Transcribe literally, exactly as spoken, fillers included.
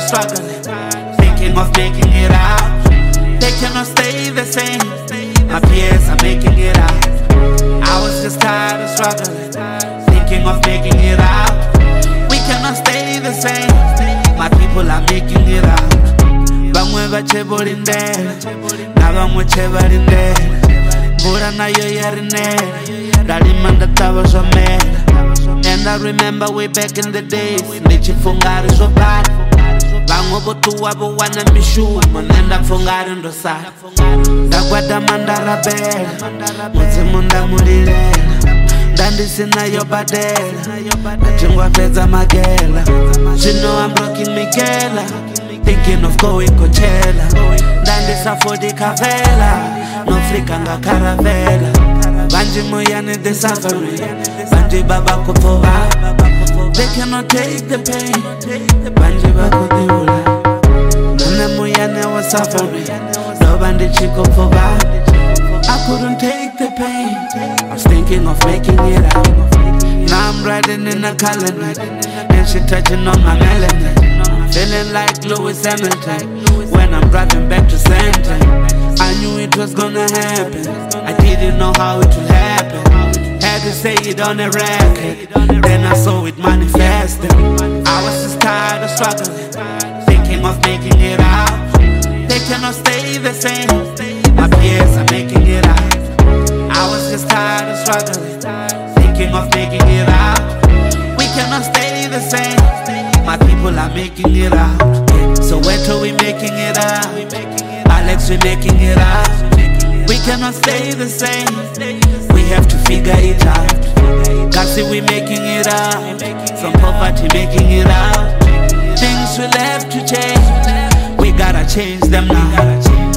struggling, thinking of making it out. They cannot stay the same. My peers are making it out. I was just tired of struggling, thinking of making it out. We cannot stay the same. My people are making it out. Bamwe bache borindela, na bamwe che barindela. Mvura nayo yarinela, ndalimanda tava zvamela. And I remember way back in the days, ndichifungari zvobada. Vamwe votuwa vowana mishumo, nenda pfungari ndosara. Ndagwadama ndarabela, mudzimu ndamurilela. Ndandisinayo badela, ndachingwapedza magela. Zvino I'm rocking Miguela, thinking of going Coachella. Ndandisa for the Cavella, no flicker nga caravela. Banji moyane the suffering, banji baba kupova. They cannot take the pain, banji bakudhiula. Nana moyane was suffering, no bandi chiko pova. I couldn't take the pain, I was thinking of making it out. Now I'm riding in a calendar, and she touching on my melanin. Feeling like Lewis Hamilton when I'm driving back to Santa. I knew it was gonna happen, I didn't know how it would happen. Had to say it on a record, then I saw it manifesting. I was just tired of struggling, thinking of making it out. They cannot stay the same, my peers are making it out. I was just tired of struggling, thinking of making it out. We cannot stay the same, my people are making it out. So where till we making it out? Alex, we making it out. We cannot stay the same, we have to figure it out. Kasi we making it out, from poverty making it out. Things will have to change, we gotta change them now.